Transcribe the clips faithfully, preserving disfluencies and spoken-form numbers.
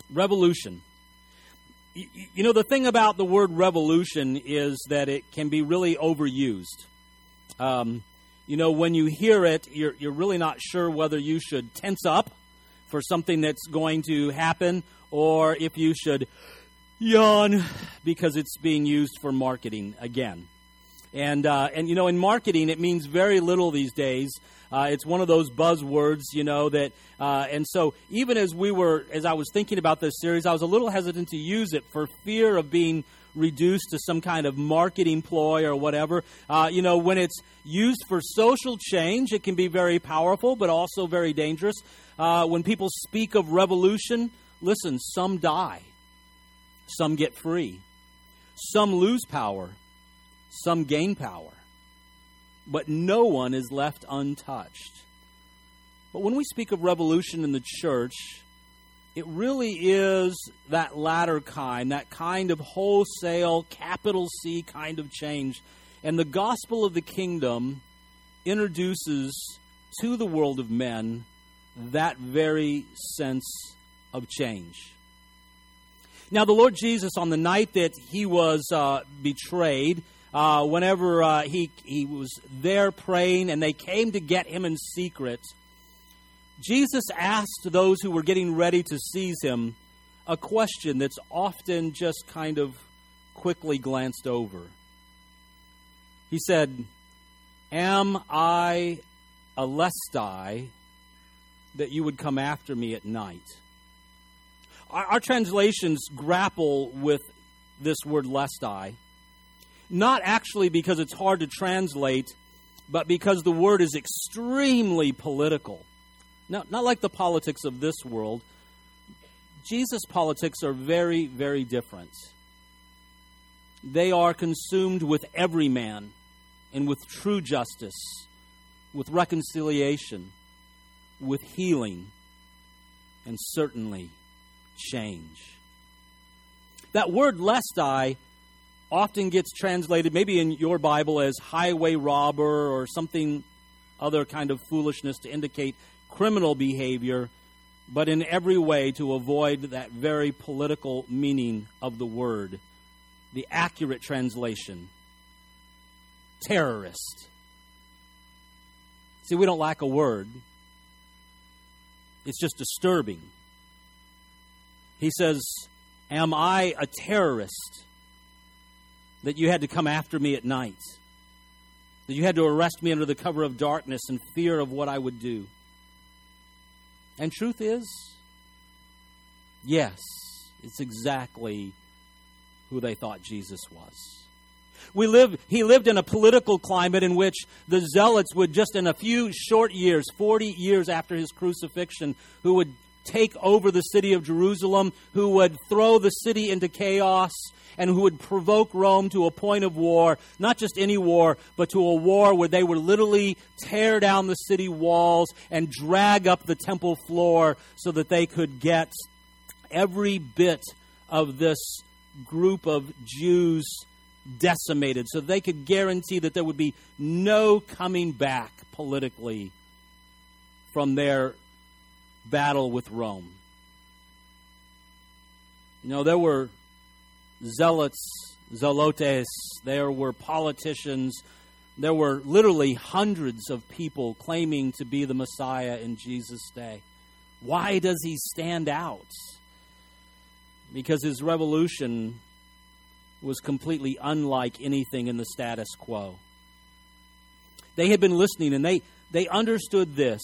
Revolution. You, you know, the thing about the word revolution is that it can be really overused. Um, you know, when you hear it, you're, you're really not sure whether you should tense up for something that's going to happen or if you should yawn because it's being used for marketing again. And, uh, and you know, in marketing, it means very little these days. Uh, it's one of those buzzwords, you know, that, uh, and so even as we were, as I was thinking about this series, I was a little hesitant to use it for fear of being reduced to some kind of marketing ploy or whatever. Uh, you know, when it's used for social change, it can be very powerful, but also very dangerous. Uh, when people speak of revolution, listen, some die. Some get free. Some lose power. Some gain power. But no one is left untouched. But when we speak of revolution in the church, it really is that latter kind, that kind of wholesale, capital C kind of change. And the gospel of the kingdom introduces to the world of men that very sense of change. Now, the Lord Jesus, on the night that he was uh, betrayed, Uh, whenever uh, he he was there praying and they came to get him in secret, Jesus asked those who were getting ready to seize him a question that's often just kind of quickly glanced over. He said, "Am I a lestai that you would come after me at night?" Our, our translations grapple with this word lestai. Not actually because it's hard to translate, but because the word is extremely political. Now, not like the politics of this world. Jesus' politics are very, very different. They are consumed with every man and with true justice, with reconciliation, with healing, and certainly change. That word lestai often gets translated, maybe in your Bible, as highway robber or something other kind of foolishness to indicate criminal behavior, but in every way to avoid that very political meaning of the word. The accurate translation, terrorist. See, we don't lack a word. It's just disturbing. He says, "Am I a terrorist that you had to come after me at night? That you had to arrest me under the cover of darkness in fear of what I would do?" And truth is, yes, it's exactly who they thought Jesus was. We live, he lived in a political climate in which the zealots would just in a few short years, forty years after his crucifixion, who would take over the city of Jerusalem, who would throw the city into chaos, and who would provoke Rome to a point of war, not just any war, but to a war where they would literally tear down the city walls and drag up the temple floor so that they could get every bit of this group of Jews decimated, so they could guarantee that there would be no coming back politically from their battle with Rome. You know, there were zealots, zelotes, there were politicians, there were literally hundreds of people claiming to be the Messiah in Jesus' day. Why does he stand out? Because his revolution was completely unlike anything in the status quo. They had been listening and they, they understood this,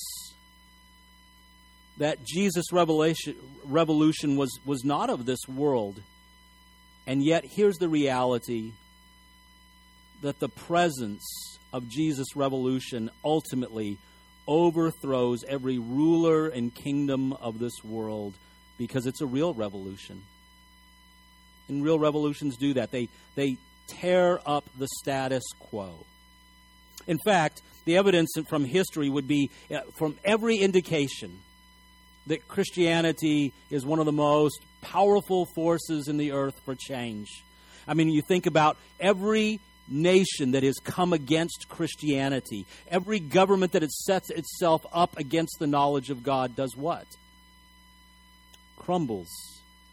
that Jesus' revelation, revolution was, was not of this world. And yet, here's the reality, that the presence of Jesus' revolution ultimately overthrows every ruler and kingdom of this world, because it's a real revolution. And real revolutions do that. They, they tear up the status quo. In fact, the evidence from history would be, uh, from every indication, that Christianity is one of the most powerful forces in the earth for change. I mean, you think about every nation that has come against Christianity, every government that it sets itself up against the knowledge of God does what? Crumbles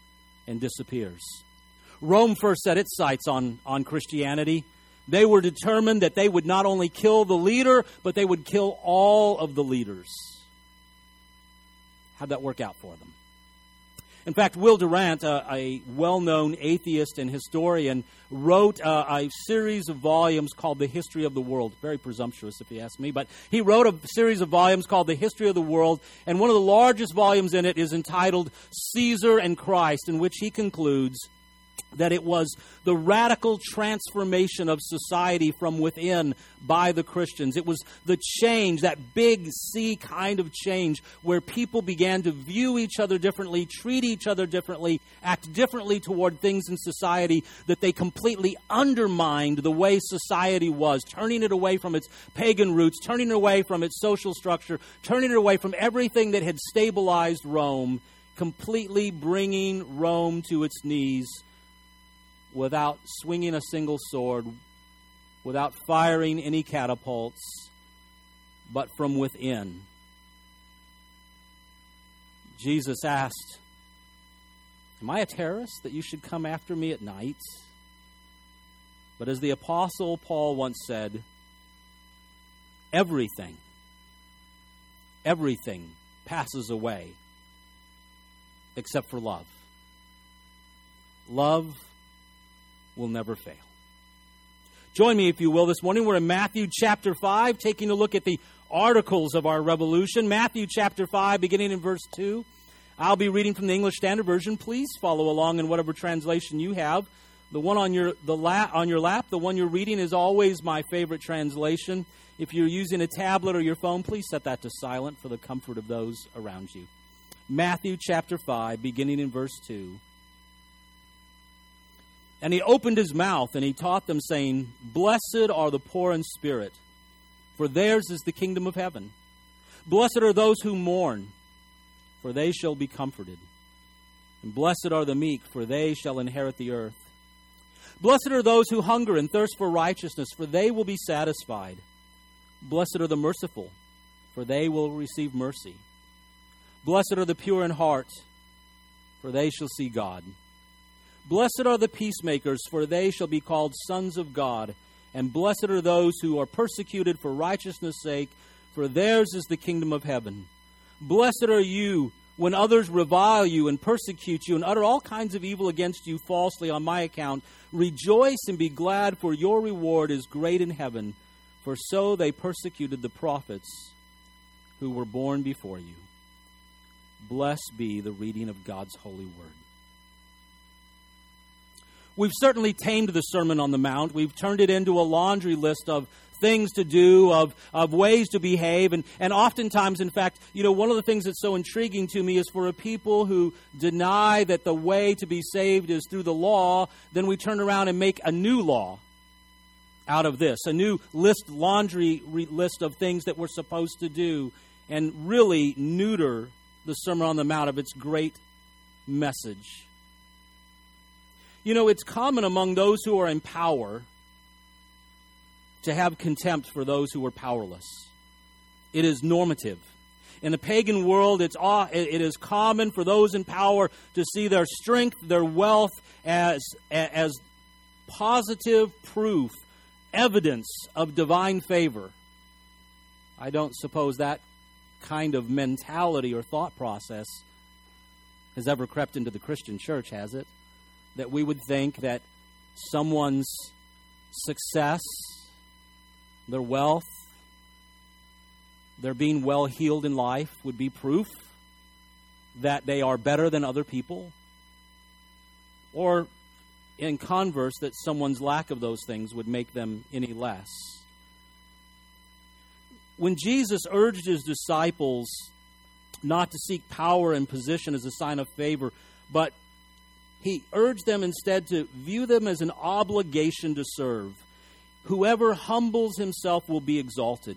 and disappears. Rome first set its sights on, on Christianity. They were determined that they would not only kill the leader, but they would kill all of the leaders. How'd that work out for them? In fact, Will Durant, a, a well-known atheist and historian, wrote uh, a series of volumes called The History of the World. Very presumptuous, if you ask me. But he wrote a series of volumes called The History of the World, and one of the largest volumes in it is entitled Caesar and Christ, in which he concludes that it was the radical transformation of society from within by the Christians. It was the change, that big C kind of change, where people began to view each other differently, treat each other differently, act differently toward things in society, that they completely undermined the way society was, turning it away from its pagan roots, turning it away from its social structure, turning it away from everything that had stabilized Rome, completely bringing Rome to its knees, without swinging a single sword, without firing any catapults, but from within. Jesus asked, "Am I a terrorist that you should come after me at night?" But as the Apostle Paul once said, everything, everything passes away except for love. Love will never fail. Join me, if you will, this morning. We're in Matthew chapter five, taking a look at the articles of our revolution. Matthew chapter five, beginning in verse two. I'll be reading from the English Standard Version. Please follow along in whatever translation you have. The one on your the la- on your lap, the one you're reading, is always my favorite translation. If you're using a tablet or your phone, please set that to silent for the comfort of those around you. Matthew chapter five, beginning in verse two. And he opened his mouth, and he taught them, saying, "Blessed are the poor in spirit, for theirs is the kingdom of heaven. Blessed are those who mourn, for they shall be comforted. And blessed are the meek, for they shall inherit the earth. Blessed are those who hunger and thirst for righteousness, for they will be satisfied. Blessed are the merciful, for they will receive mercy. Blessed are the pure in heart, for they shall see God. Blessed are the peacemakers, for they shall be called sons of God. And blessed are those who are persecuted for righteousness' sake, for theirs is the kingdom of heaven. Blessed are you when others revile you and persecute you and utter all kinds of evil against you falsely on my account. Rejoice and be glad, for your reward is great in heaven, for so they persecuted the prophets who were born before you." Blessed be the reading of God's holy word. We've certainly tamed the Sermon on the Mount. We've turned it into a laundry list of things to do, of, of ways to behave. And, and oftentimes, in fact, you know, one of the things that's so intriguing to me is for a people who deny that the way to be saved is through the law, then we turn around and make a new law out of this, a new list, laundry list of things that we're supposed to do, and really neuter the Sermon on the Mount of its great message. You know, it's common among those who are in power to have contempt for those who are powerless. It is normative. In the pagan world, it's it is common for those in power to see their strength, their wealth as, as positive proof, evidence of divine favor. I don't suppose that kind of mentality or thought process has ever crept into the Christian church, has it? That we would think that someone's success, their wealth, their being well heeled in life would be proof that they are better than other people, or in converse, that someone's lack of those things would make them any less. When Jesus urged his disciples not to seek power and position as a sign of favor, but he urged them instead to view them as an obligation to serve. Whoever humbles himself will be exalted.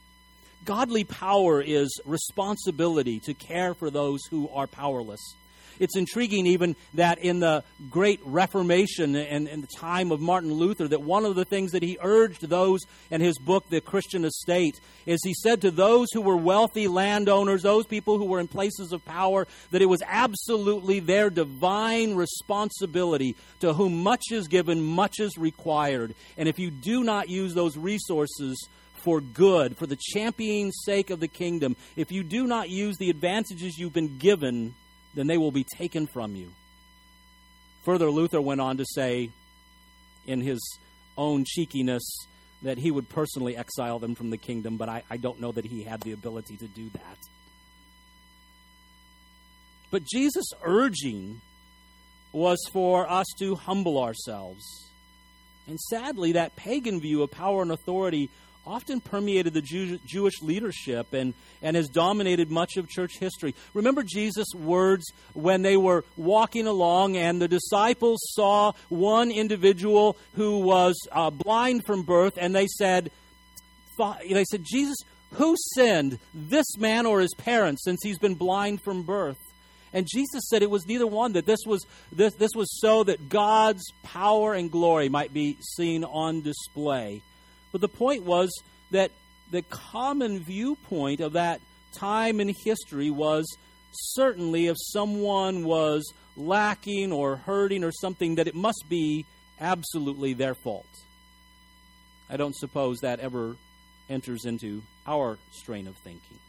Godly power is responsibility to care for those who are powerless. it's intriguing even that in the Great Reformation and in the time of Martin Luther, that one of the things that he urged those in his book, The Christian Estate, is he said to those who were wealthy landowners, those people who were in places of power, that it was absolutely their divine responsibility. To whom much is given, much is required. And if you do not use those resources for good, for the championing sake of the kingdom, if you do not use the advantages you've been given, then they will be taken from you. Further, Luther went on to say, in his own cheekiness, that he would personally exile them from the kingdom, but I, I don't know that he had the ability to do that. But Jesus' urging was for us to humble ourselves. And sadly, that pagan view of power and authority often permeated the Jew- Jewish leadership and, and has dominated much of church history. Remember Jesus' words when they were walking along and the disciples saw one individual who was uh, blind from birth, and they said, they said, Jesus, who sinned, this man or his parents, since he's been blind from birth? And Jesus said it was neither one, that this was this, this was so that God's power and glory might be seen on display. But the point was that the common viewpoint of that time in history was certainly if someone was lacking or hurting or something, that it must be absolutely their fault. I don't suppose that ever enters into our strain of thinking.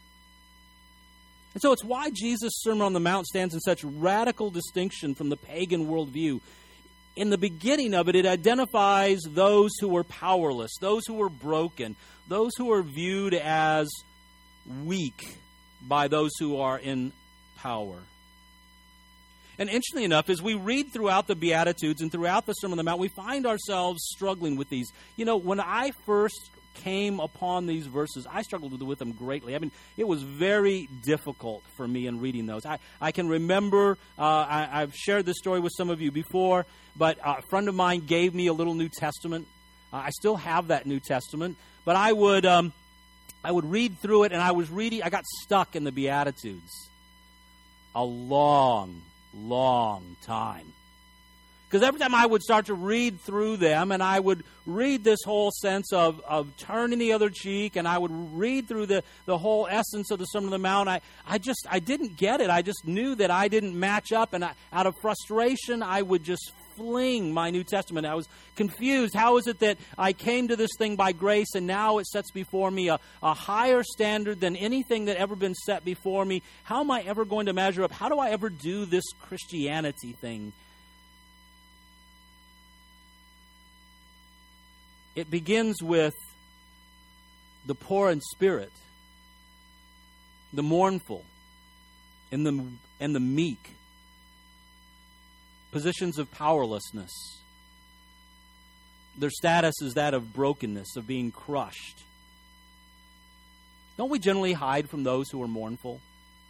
And so it's why Jesus' Sermon on the Mount stands in such radical distinction from the pagan worldview. In the beginning of it, it identifies those who were powerless, those who were broken, those who are viewed as weak by those who are in power. And interestingly enough, as we read throughout the Beatitudes and throughout the Sermon on the Mount, we find ourselves struggling with these. You know, when I first came upon these verses, I struggled with them greatly. I mean, it was very difficult for me in reading those. I, I can remember, uh, I, I've shared this story with some of you before, but a friend of mine gave me a little New Testament. Uh, I still have that New Testament, but I would um, I would read through it, and I was reading, I got stuck in the Beatitudes a long, long time. Because every time I would start to read through them, and I would read this whole sense of, of turning the other cheek, and I would read through the, the whole essence of the Sermon on the Mount, I, I just, I didn't get it. I just knew that I didn't match up, and I, out of frustration, I would just fling my New Testament. I was confused. How is it that I came to this thing by grace, and now it sets before me a, a higher standard than anything that ever been set before me? How am I ever going to measure up? How do I ever do this Christianity thing? It begins with the poor in spirit, the mournful, and the, and the meek. Positions of powerlessness. Their status is that of brokenness, of being crushed. Don't we generally hide from those who are mournful?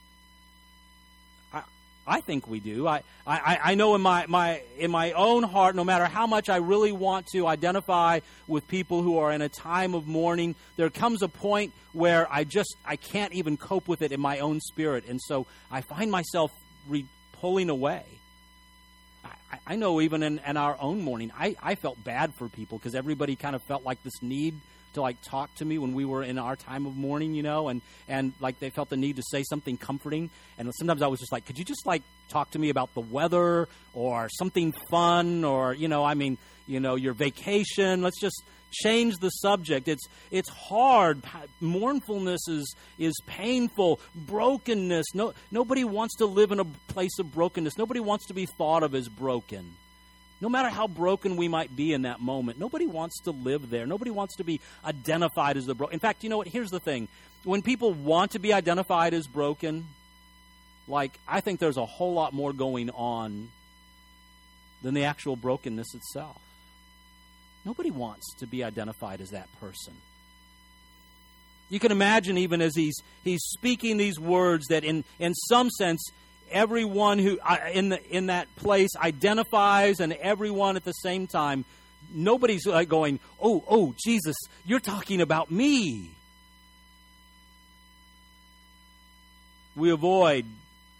I, I think we do. I, I, I know in my, my, in my own heart, no matter how much I really want to identify with people who are in a time of mourning, there comes a point where I just, I can't even cope with it in my own spirit. And so I find myself re- pulling away. I, I know even in, in our own mourning, I, I felt bad for people because everybody kind of felt like this need to like talk to me when we were in our time of mourning, you know, and, and like they felt the need to say something comforting. And sometimes I was just like, could you just like talk to me about the weather or something fun or, you know, I mean, you know, your vacation. Let's just change the subject. It's it's hard. Mournfulness is is painful. Brokenness. No, nobody wants to live in a place of brokenness. Nobody wants to be thought of as broken. No matter how broken we might be in that moment, nobody wants to live there. Nobody wants to be identified as the broken. In fact, you know what? Here's the thing. When people want to be identified as broken, like, I think there's a whole lot more going on than the actual brokenness itself. Nobody wants to be identified as that person. You can imagine even as he's he's speaking these words that in, in some sense, everyone who uh, in the in that place identifies, and everyone at the same time, nobody's like going, oh, oh, Jesus, you're talking about me. We avoid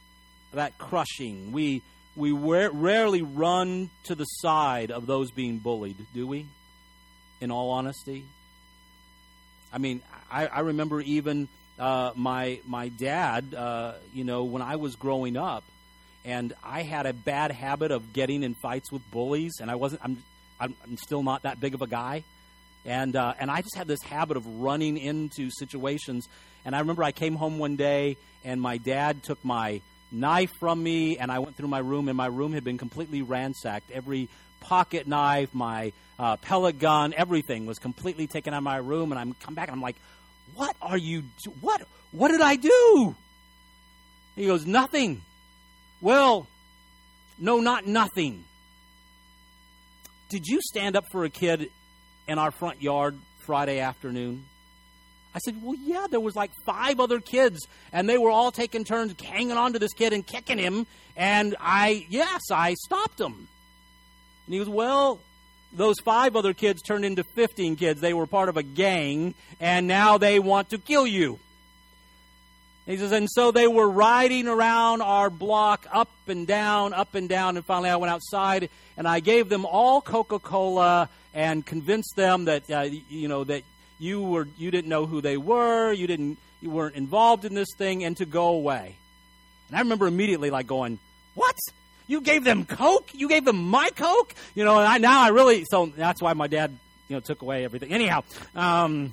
that crushing. We we rarely run to the side of those being bullied, do we? In all honesty. I mean, I, I remember even uh, my my dad, uh, you know, when I was growing up, and I had a bad habit of getting in fights with bullies, and I wasn't, I'm, I'm, I'm still not that big of a guy. And uh, and I just had this habit of running into situations. And I remember I came home one day, and my dad took my knife from me, and I went through my room, and my room had been completely ransacked. Every pocket knife, my uh, pellet gun, everything was completely taken out of my room. And I'm come back, and I'm like, "What are you? Do- what? What did I do?" He goes, "Nothing." Well, no, not nothing. Did you stand up for a kid in our front yard Friday afternoon? I said, well, yeah, there was like five other kids, and they were all taking turns hanging on to this kid and kicking him, and I, yes, I stopped them. And he goes, well, those five other kids turned into fifteen kids. They were part of a gang, and now they want to kill you. He says, and so they were riding around our block up and down, up and down, and finally I went outside, and I gave them all Coca-Cola and convinced them that, uh, you know, that you were you didn't know who they were, you didn't you weren't involved in this thing, and to go away. And I remember immediately like going, what? You gave them Coke? You gave them my Coke? You know, and I, now I really, so that's why my dad, you know, took away everything. Anyhow, um,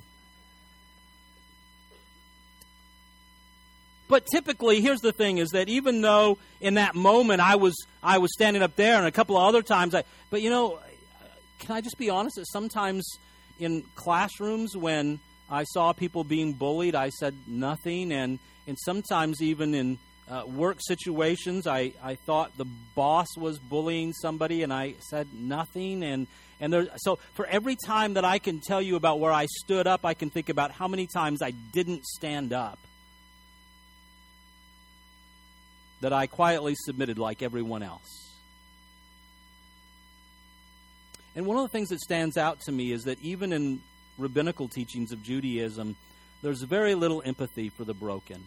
but typically, here's the thing, is that even though in that moment I was I was standing up there, and a couple of other times, I, but you know, can I just be honest that sometimes in classrooms when I saw people being bullied, I said nothing, and, and sometimes even in uh, work situations, I, I thought the boss was bullying somebody, and I said nothing, and and there. So for every time that I can tell you about where I stood up, I can think about how many times I didn't stand up, that I quietly submitted like everyone else. And one of the things that stands out to me is that even in rabbinical teachings of Judaism, there's very little empathy for the broken.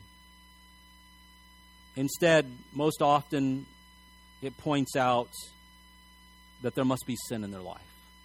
Instead, most often, it points out that there must be sin in their life.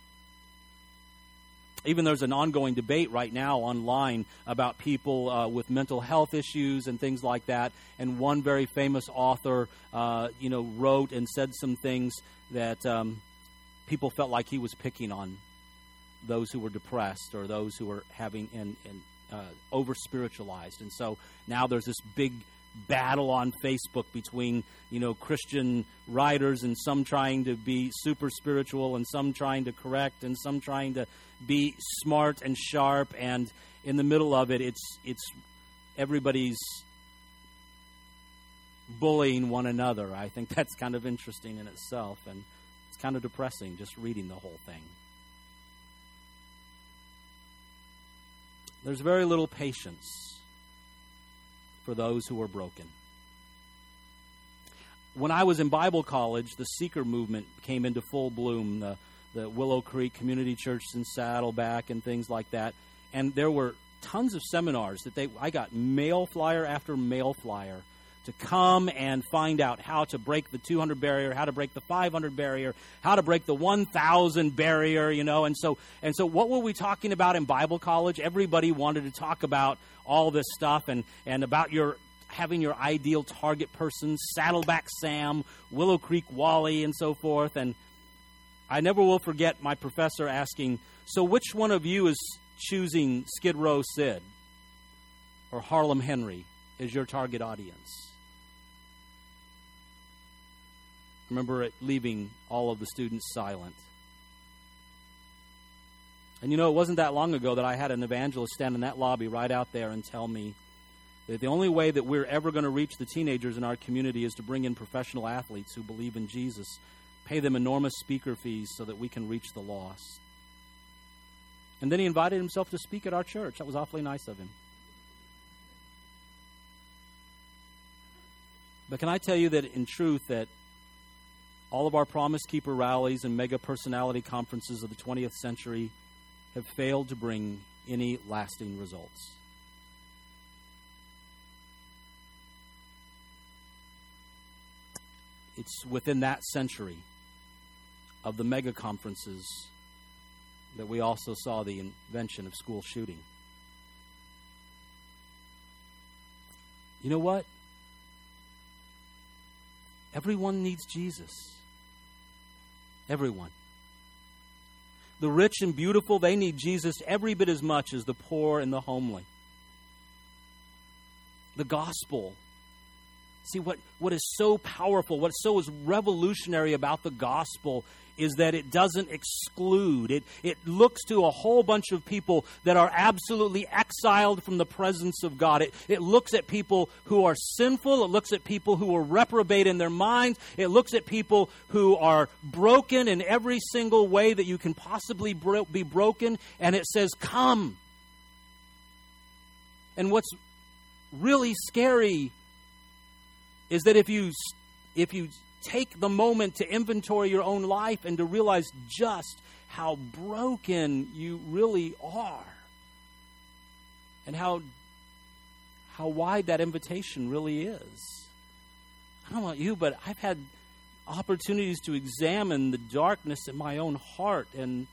Even there's an ongoing debate right now online about people uh, with mental health issues and things like that. And one very famous author, uh, you know, wrote and said some things that um, people felt like he was picking on those who were depressed or those who were having and, and uh, over spiritualized. And so now there's this big battle on Facebook between, you know, Christian writers, and some trying to be super spiritual, and some trying to correct, and some trying to be smart and sharp. And in the middle of it, it's it's everybody's bullying one another. I think that's kind of interesting in itself, and it's kind of depressing just reading the whole thing. There's very little patience for those who are broken. When I was in Bible college, the seeker movement came into full bloom, the, the Willow Creek Community Church in Saddleback and things like that. And there were tons of seminars that they I got mail flyer after mail flyer to come and find out how to break the two hundred barrier, how to break the five hundred barrier, how to break the one thousand barrier, you know. And so and so what were we talking about in Bible college? Everybody wanted to talk about all this stuff and, and about your having your ideal target person, Saddleback Sam, Willow Creek Wally, and so forth. And I never will forget my professor asking, so which one of you is choosing Skid Row Sid or Harlem Henry as your target audience? I remember it leaving all of the students silent. And you know, it wasn't that long ago that I had an evangelist stand in that lobby right out there and tell me that the only way that we're ever going to reach the teenagers in our community is to bring in professional athletes who believe in Jesus, pay them enormous speaker fees so that we can reach the lost. And then he invited himself to speak at our church. That was awfully nice of him. But can I tell you that in truth that all of our Promise Keeper rallies and mega personality conferences of the twentieth century have failed to bring any lasting results? it's within that century of the mega conferences that we also saw the invention of school shooting. You know what? Everyone needs Jesus. Everyone. The rich and beautiful, they need Jesus every bit as much as the poor and the homely. The gospel. See, what, what is so powerful, what so is revolutionary about the gospel is that it doesn't exclude. It, it looks to a whole bunch of people that are absolutely exiled from the presence of God. It, it looks at people who are sinful. It looks at people who are reprobate in their minds. It looks at people who are broken in every single way that you can possibly bro- be broken. And it says, come. And what's really scary is that if you if you take the moment to inventory your own life and to realize just how broken you really are, and how how wide that invitation really is. I don't know about you, but I've had opportunities to examine the darkness in my own heart, and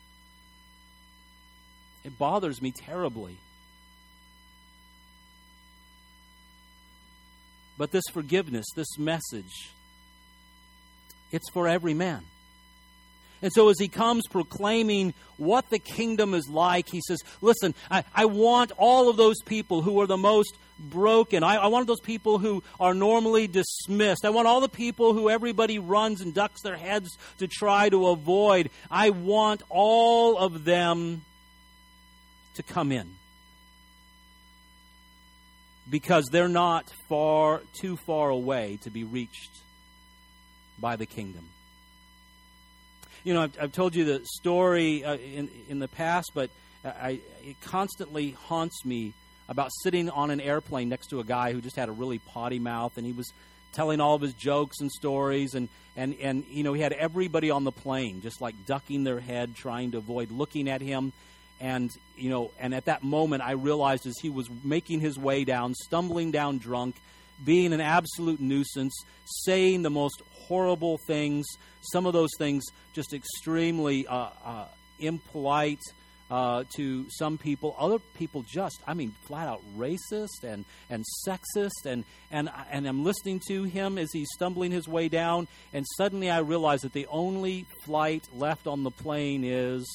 it bothers me terribly. But this forgiveness, this message, it's for every man. And so as he comes proclaiming what the kingdom is like, he says, listen, I, I want all of those people who are the most broken. I, I want those people who are normally dismissed. I want all the people who everybody runs and ducks their heads to try to avoid. I want all of them to come in. Because they're not far, too far away to be reached by the kingdom. You know, I've, I've told you the story uh, in in the past, but I, it constantly haunts me about sitting on an airplane next to a guy who just had a really potty mouth, and he was telling all of his jokes and stories, and, and, and you know, he had everybody on the plane just like ducking their head, trying to avoid looking at him. And, you know, and at that moment I realized as he was making his way down, stumbling down drunk, being an absolute nuisance, saying the most horrible things, some of those things just extremely uh, uh, impolite uh, to some people. Other people just, I mean, flat out racist and, and sexist. And, and, and I'm listening to him as he's stumbling his way down. And suddenly I realized that the only flight left on the plane is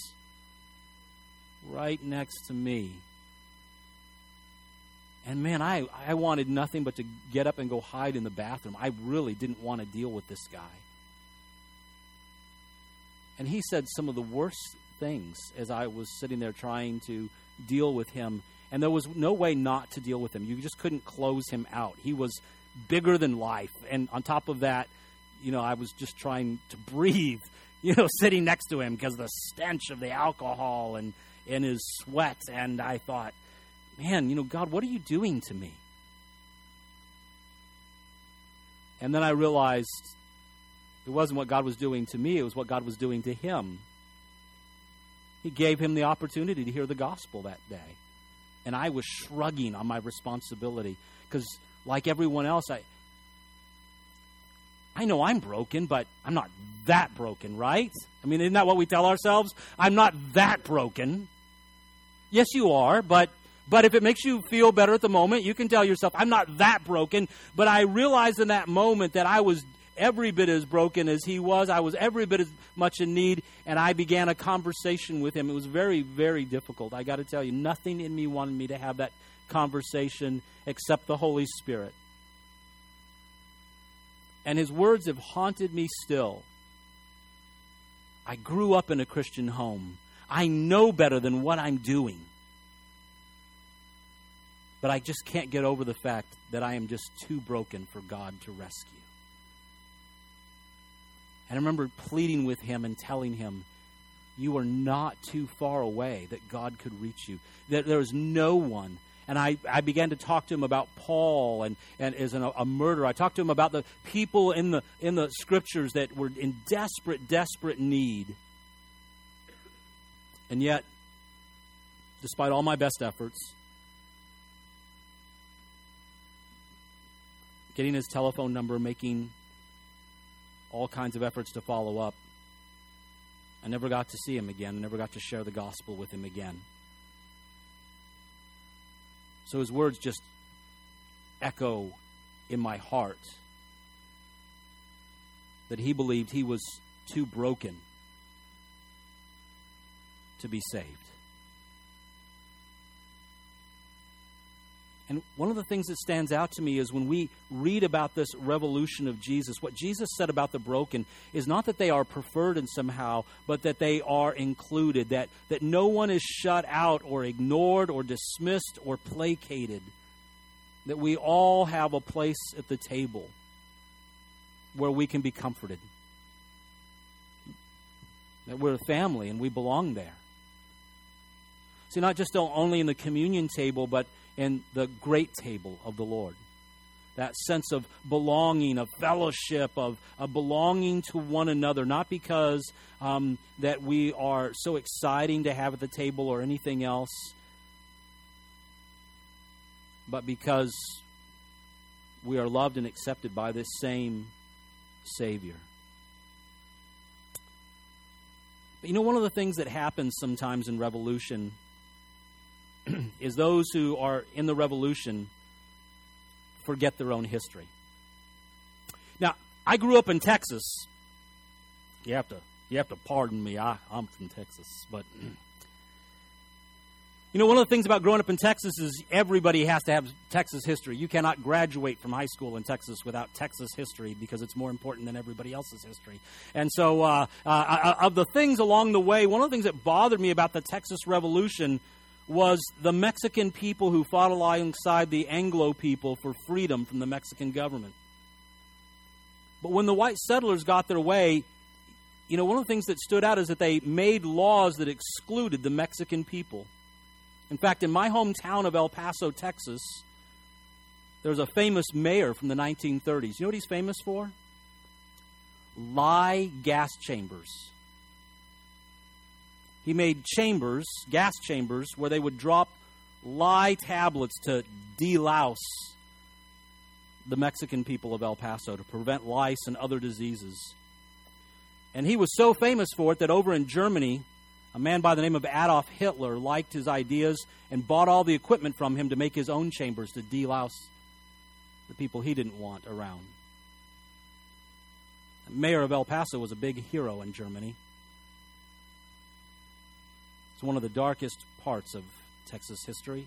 right next to me. And man, I, I wanted nothing but to get up and go hide in the bathroom. I really didn't want to deal with this guy. And he said some of the worst things as I was sitting there trying to deal with him. And there was no way not to deal with him. You just couldn't close him out. He was bigger than life. And on top of that, you know, I was just trying to breathe, you know, sitting next to him because the stench of the alcohol and in his sweat. And I thought, man, you know, God, what are you doing to me? And then I realized it wasn't what God was doing to me, it was what God was doing to him. He gave him the opportunity to hear the gospel that day. And I was shrugging on my responsibility because, like everyone else, I I know I'm broken, but I'm not that broken, right? I mean, isn't that what we tell ourselves? I'm not that broken. Yes, you are, but but if it makes you feel better at the moment, you can tell yourself, I'm not that broken. But I realized in that moment that I was every bit as broken as he was. I was every bit as much in need, and I began a conversation with him. It was very, very difficult. I got to tell you, nothing in me wanted me to have that conversation except the Holy Spirit. And his words have haunted me still. I grew up in a Christian home. I know better than what I'm doing. But I just can't get over the fact that I am just too broken for God to rescue. And I remember pleading with him and telling him, you are not too far away that God could reach you. That there is no one. And I, I began to talk to him about Paul and, and as an, a murderer. I talked to him about the people in the in the scriptures that were in desperate, desperate need. And yet, despite all my best efforts, getting his telephone number, making all kinds of efforts to follow up. I never got to see him again. I never got to share the gospel with him again. So his words just echo in my heart that he believed he was too broken to be saved. And one of the things that stands out to me is when we read about this revolution of Jesus, what Jesus said about the broken is not that they are preferred in somehow, but that they are included, that, that no one is shut out or ignored or dismissed or placated, that we all have a place at the table where we can be comforted, that we're a family and we belong there. See, not just only in the communion table, but in the great table of the Lord. That sense of belonging, of fellowship, of, of belonging to one another, not because um, that we are so exciting to have at the table or anything else, but because we are loved and accepted by this same Savior. But you know, one of the things that happens sometimes in revolution is those who are in the revolution forget their own history. Now, I grew up in Texas. You have to you have to pardon me. I, I'm from Texas, but you know, one of the things about growing up in Texas is everybody has to have Texas history. You cannot graduate from high school in Texas without Texas history because it's more important than everybody else's history. And so, uh, uh, of the things along the way, one of the things that bothered me about the Texas Revolution was the Mexican people who fought alongside the Anglo people for freedom from the Mexican government. But when the white settlers got their way, you know, one of the things that stood out is that they made laws that excluded the Mexican people. In fact, in my hometown of El Paso, Texas, there's a famous mayor from the nineteen thirties. You know what he's famous for? Lye gas chambers. He made chambers, gas chambers, where they would drop lye tablets to delouse the Mexican people of El Paso to prevent lice and other diseases. And he was so famous for it that over in Germany, a man by the name of Adolf Hitler liked his ideas and bought all the equipment from him to make his own chambers to delouse the people he didn't want around. The mayor of El Paso was a big hero in Germany. It's one of the darkest parts of Texas history.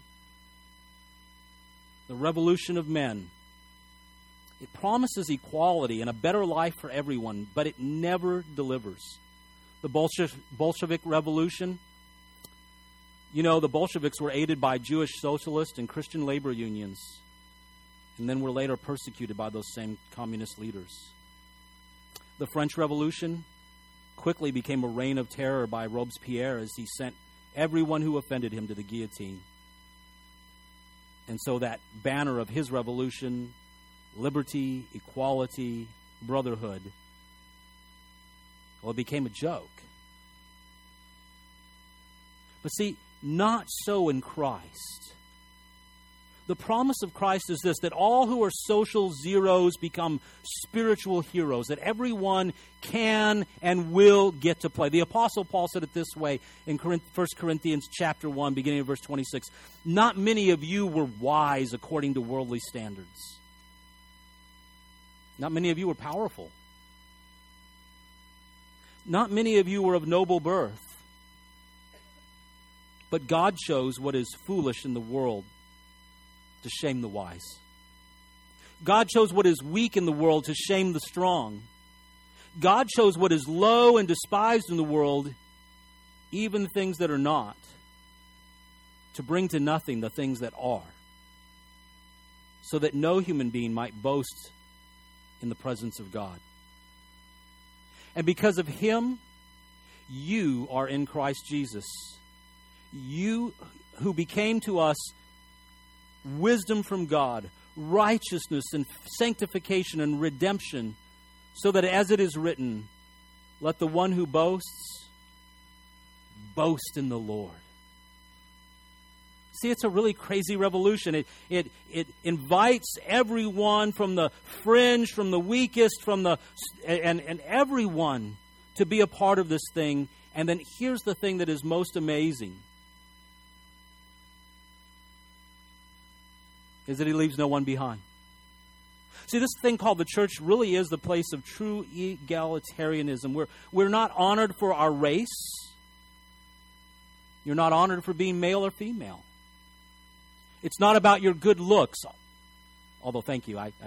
The revolution of men. It promises equality and a better life for everyone, but it never delivers. The Bolshevik Revolution, you know, the Bolsheviks were aided by Jewish socialist and Christian labor unions, and then were later persecuted by those same communist leaders. The French Revolution quickly became a reign of terror by Robespierre as he sent everyone who offended him to the guillotine. And so that banner of his revolution, liberty, equality, brotherhood, well, it became a joke. But see, not so in Christ. The promise of Christ is this, that all who are social zeros become spiritual heroes, that everyone can and will get to play. The Apostle Paul said it this way in First Corinthians chapter one, beginning of verse twenty-six. Not many of you were wise according to worldly standards. Not many of you were powerful. Not many of you were of noble birth. But God chose what is foolish in the world to shame the wise. God chose what is weak in the world to shame the strong. God chose what is low and despised in the world, even things that are not, to bring to nothing the things that are, so that no human being might boast in the presence of God. And because of Him, you are in Christ Jesus. You who became to us wisdom from God, righteousness and sanctification and redemption, so that as it is written, let the one who boasts, boast in the Lord. See, it's a really crazy revolution. It, it, it invites everyone from the fringe, from the weakest, from the and, and everyone to be a part of this thing. And then here's the thing that is most amazing, is that he leaves no one behind. See, this thing called the church really is the place of true egalitarianism. We're, we're not honored for our race. You're not honored for being male or female. It's not about your good looks. Although, thank you. I, I,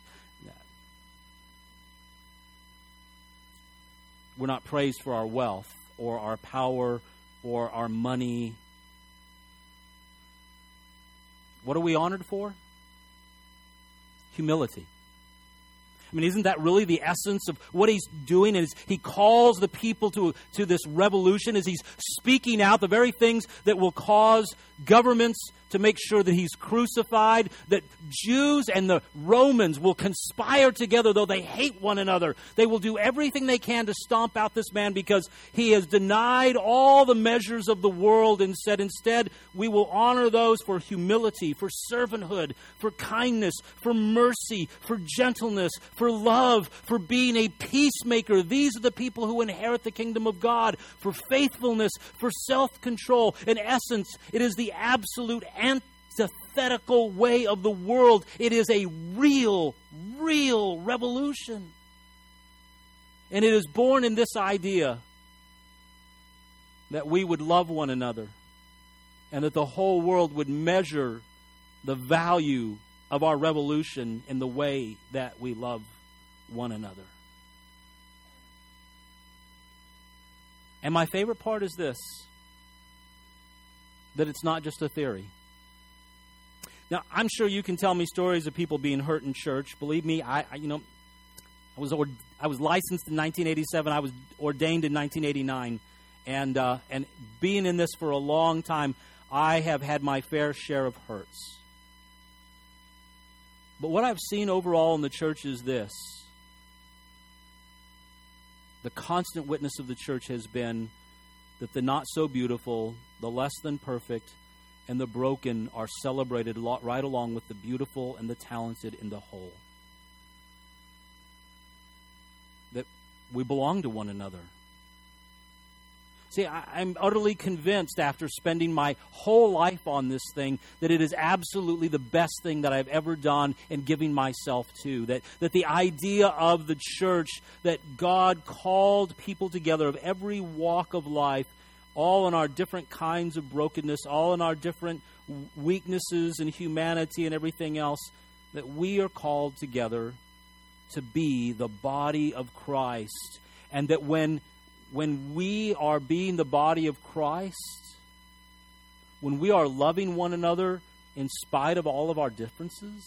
we're not praised for our wealth or our power or our money. What are we honored for? Humility. I mean, isn't that really the essence of what he's doing? Is he calls the people to, to this revolution as he's speaking out the very things that will cause governments to make sure that he's crucified, that Jews and the Romans will conspire together, though they hate one another. They will do everything they can to stomp out this man because he has denied all the measures of the world and said, instead, we will honor those for humility, for servanthood, for kindness, for mercy, for gentleness, for love, for being a peacemaker. These are the people who inherit the kingdom of God, for faithfulness, for self-control. In essence, it is the absolute antithetical way of the world. It is a real, real revolution. And it is born in this idea that we would love one another and that the whole world would measure the value of our revolution in the way that we love one another. And my favorite part is this, that it's not just a theory. Now, I'm sure you can tell me stories of people being hurt in church. Believe me, I, I you know, I was ord- I was licensed in nineteen eighty-seven. I was ordained in nineteen eighty-nine, and uh, and being in this for a long time, I have had my fair share of hurts. But what I've seen overall in the church is this: the constant witness of the church has been that the not so beautiful, the less than perfect, and the broken are celebrated right along with the beautiful and the talented in the whole. That we belong to one another. See, I, I'm utterly convinced after spending my whole life on this thing that it is absolutely the best thing that I've ever done in giving myself to. That, that the idea of the church, that God called people together of every walk of life, all in our different kinds of brokenness, all in our different weaknesses and humanity and everything else, that we are called together to be the body of Christ. And that when When we are being the body of Christ, when we are loving one another in spite of all of our differences,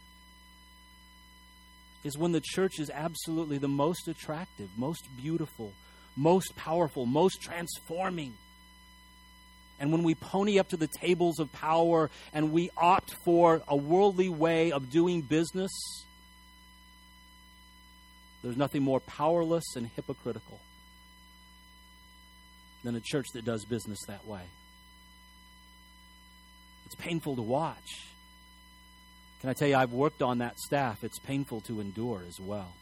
is when the church is absolutely the most attractive, most beautiful, most powerful, most transforming. And when we pony up to the tables of power and we opt for a worldly way of doing business, there's nothing more powerless and hypocritical than a church that does business that way. It's painful to watch. Can I tell you, I've worked on that staff. It's painful to endure as well.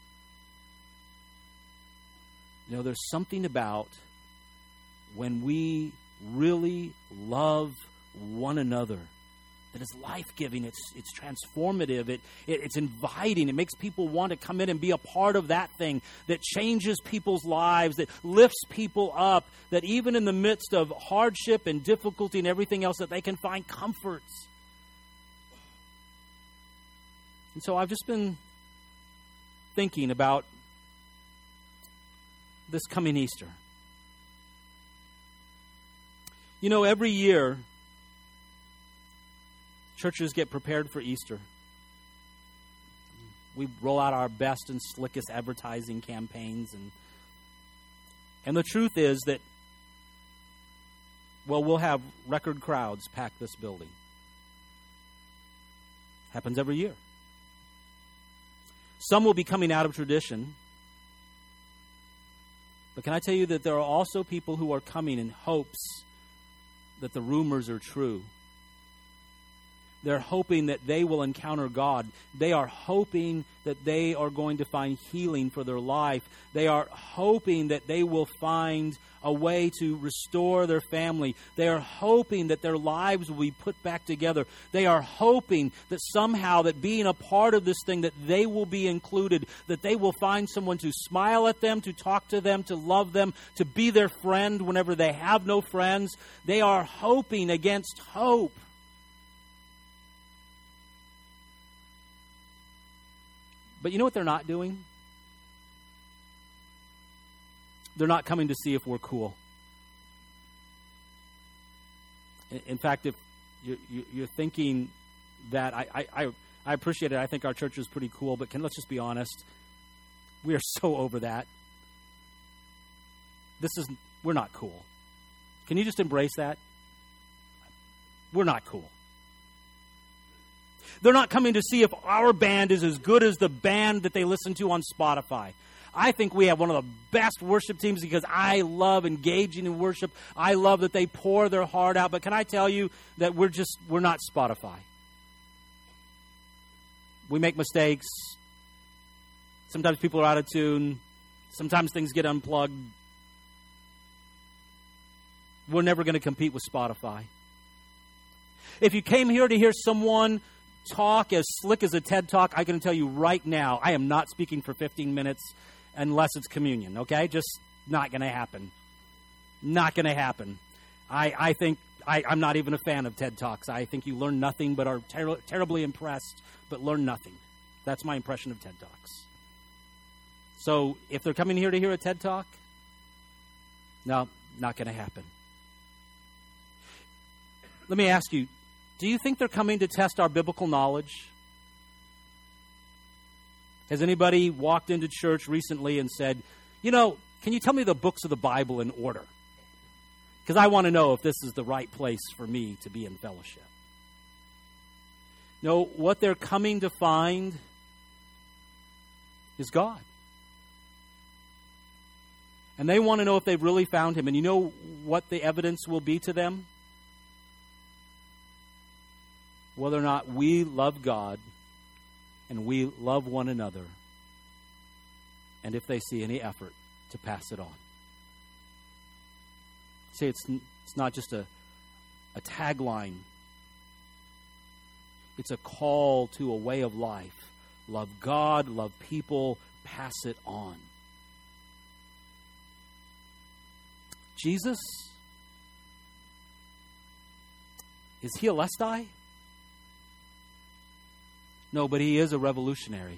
You know, there's something about when we really love one another that is life-giving. It's it's transformative. It, it it's inviting. It makes people want to come in and be a part of that thing that changes people's lives, that lifts people up, that even in the midst of hardship and difficulty and everything else, that they can find comforts. And so I've just been thinking about this coming Easter. You know, every year, churches get prepared for Easter. We roll out our best and slickest advertising campaigns. And and the truth is that, well, we'll have record crowds pack this building. Happens every year. Some will be coming out of tradition. But can I tell you that there are also people who are coming in hopes that the rumors are true, They're hoping that they will encounter God. They are hoping that they are going to find healing for their life. They are hoping that they will find a way to restore their family. They are hoping that their lives will be put back together. They are hoping that somehow, that being a part of this thing, that they will be included, that they will find someone to smile at them, to talk to them, to love them, to be their friend whenever they have no friends. They are hoping against hope. But you know what they're not doing? They're not coming to see if we're cool. In fact, if you're thinking that, I, I, I appreciate it. I think our church is pretty cool, but can, let's just be honest. We are so over that. This is, we're not cool. Can you just embrace that? We're not cool. They're not coming to see if our band is as good as the band that they listen to on Spotify. I think we have one of the best worship teams because I love engaging in worship. I love that they pour their heart out. But can I tell you that we're just, we're not Spotify. We make mistakes. Sometimes people are out of tune. Sometimes things get unplugged. We're never going to compete with Spotify. If you came here to hear someone talk as slick as a TED Talk, I can tell you right now, I am not speaking for fifteen minutes unless it's communion, okay? Just not going to happen. Not going to happen. I, I think, I, I'm not even a fan of TED Talks. I think you learn nothing but are ter- terribly impressed, but learn nothing. That's my impression of TED Talks. So if they're coming here to hear a TED Talk, no, not going to happen. Let me ask you, do you think they're coming to test our biblical knowledge? Has anybody walked into church recently and said, you know, can you tell me the books of the Bible in order? Because I want to know if this is the right place for me to be in fellowship. No, what they're coming to find is God. And they want to know if they've really found Him. And you know what the evidence will be to them? Whether or not we love God and we love one another, and if they see any effort to pass it on. See, it's it's not just a, a tagline. It's a call to a way of life. Love God, love people, pass it on. Jesus, is He a Lestai? No, but He is a revolutionary.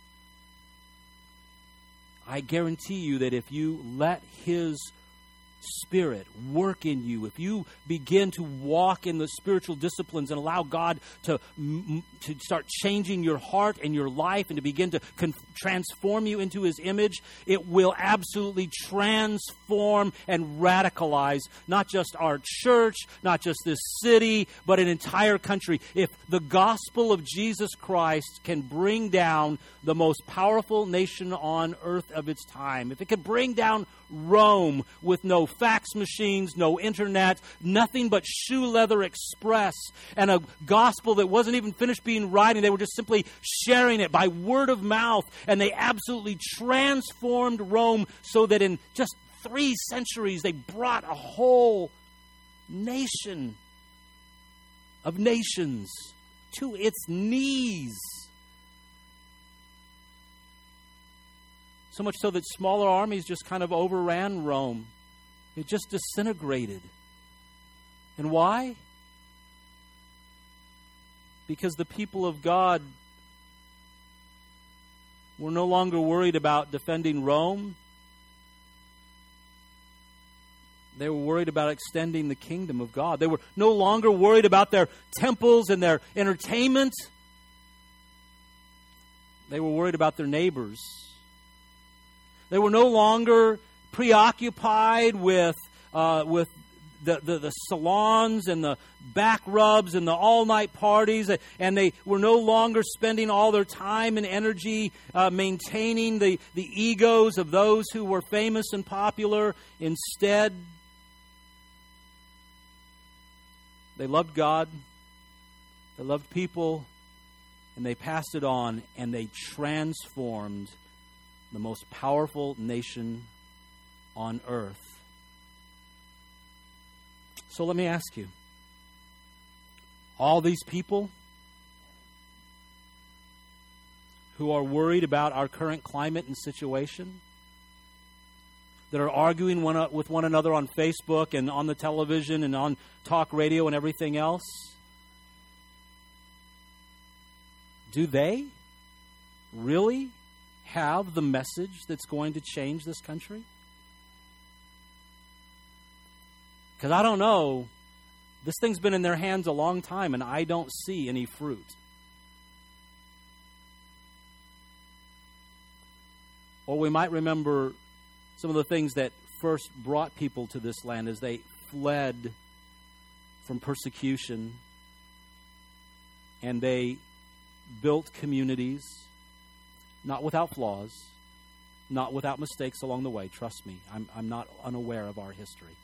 I guarantee you that if you let His Spirit work in you, if you begin to walk in the spiritual disciplines and allow God to, to start changing your heart and your life and to begin to con- transform you into His image, it will absolutely transform and radicalize not just our church, not just this city, but an entire country. If the gospel of Jesus Christ can bring down the most powerful nation on earth of its time, if it can bring down Rome with no fax machines, no internet, nothing but shoe leather express, and a gospel that wasn't even finished being writing. They were just simply sharing it by word of mouth, and they absolutely transformed Rome so that in just three centuries they brought a whole nation of nations to its knees. So much so that smaller armies just kind of overran Rome. It just disintegrated. And why? Because the people of God were no longer worried about defending Rome. They were worried about extending the kingdom of God. They were no longer worried about their temples and their entertainment. They were worried about their neighbors. They were no longer preoccupied with uh, with the, the, the salons and the back rubs and the all-night parties, and they were no longer spending all their time and energy uh, maintaining the, the egos of those who were famous and popular. Instead, they loved God, They loved people, and they passed it on, and they transformed the most powerful nation on earth. So let me ask you, all these people who are worried about our current climate and situation, that are arguing one, with one another on Facebook and on the television and on talk radio and everything else, do they really have the message that's going to change this country? Because I don't know. This thing's been in their hands a long time, and I don't see any fruit. Or we might remember some of the things that first brought people to this land as they fled from persecution, and they built communities, not without flaws, not without mistakes along the way. Trust me, I'm, I'm not unaware of our history.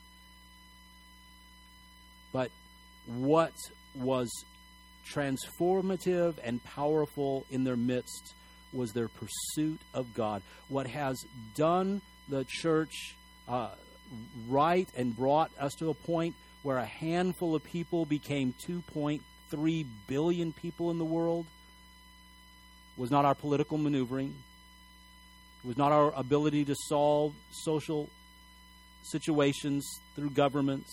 But what was transformative and powerful in their midst was their pursuit of God. What has done the church uh, right and brought us to a point where a handful of people became two point three billion people in the world was not our political maneuvering. It was not our ability to solve social situations through governments.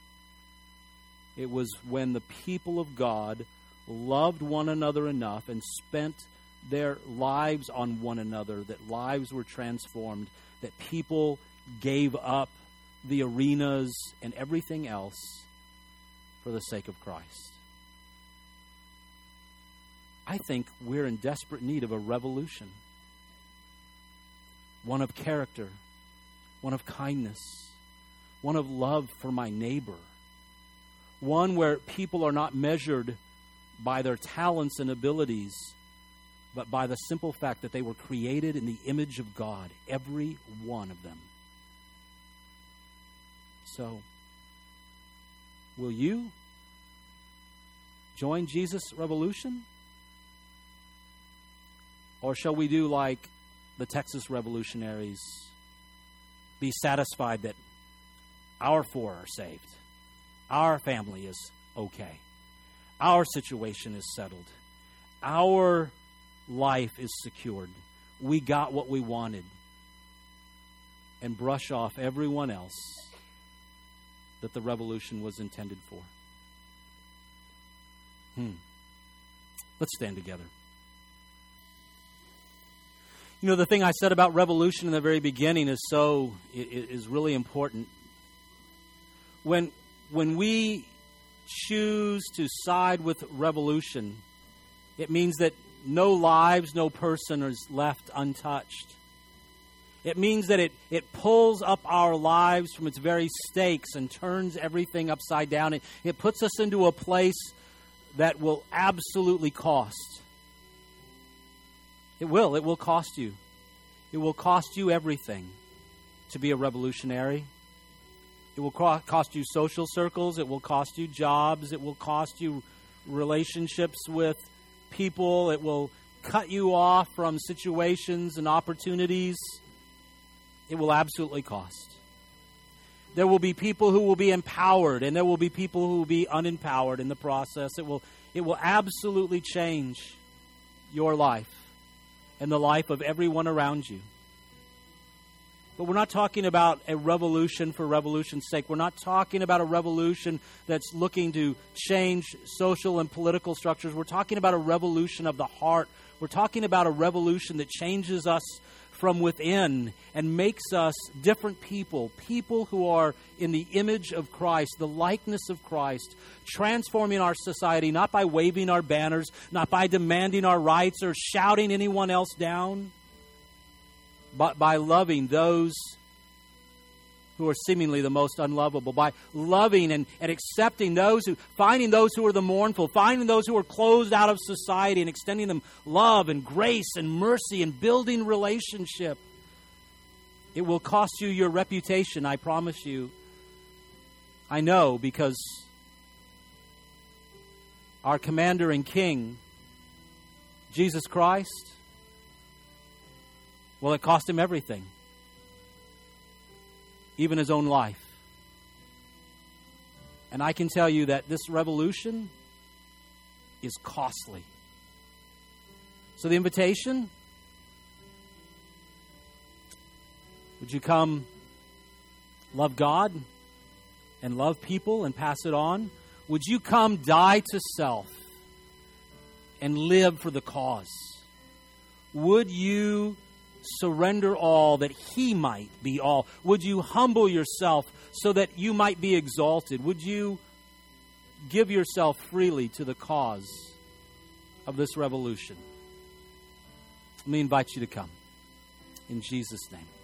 It was when the people of God loved one another enough and spent their lives on one another that lives were transformed, that people gave up the arenas and everything else for the sake of Christ. I think we're in desperate need of a revolution. One of character, one of kindness, one of love for my neighbor. One where people are not measured by their talents and abilities, but by the simple fact that they were created in the image of God, every one of them. So, will you join Jesus' revolution? Or shall we do like the Texas revolutionaries, be satisfied that our four are saved? Our family is okay. Our situation is settled. Our life is secured. We got what we wanted. And brush off everyone else that the revolution was intended for. Hmm. Let's stand together. You know, the thing I said about revolution in the very beginning is so, is really important. When When we choose to side with revolution, it means that no lives, no person is left untouched. It means that it, it pulls up our lives from its very stakes and turns everything upside down. It, it puts us into a place that will absolutely cost. It will. It will cost you. It will cost you everything to be a revolutionary. It will cost you social circles. It will cost you jobs. It will cost you relationships with people. It will cut you off from situations and opportunities. It will absolutely cost. There will be people who will be empowered, and there will be people who will be unempowered in the process. It will, it will absolutely change your life and the life of everyone around you. But we're not talking about a revolution for revolution's sake. We're not talking about a revolution that's looking to change social and political structures. We're talking about a revolution of the heart. We're talking about a revolution that changes us from within and makes us different people, people who are in the image of Christ, the likeness of Christ, transforming our society not by waving our banners, not by demanding our rights or shouting anyone else down, but by loving those who are seemingly the most unlovable, by loving and, and accepting those who, finding those who are the mournful, finding those who are closed out of society and extending them love and grace and mercy and building relationship. It will cost you your reputation, I promise you. I know, because our commander and king, Jesus Christ, well, it cost him everything, even his own life. And I can tell you that this revolution is costly. So the invitation, would you come love God and love people and pass it on? Would you come die to self and live for the cause? Would you surrender all that He might be all? Would you humble yourself so that you might be exalted? Would you give yourself freely to the cause of this revolution? Let me invite you to come. In Jesus' name.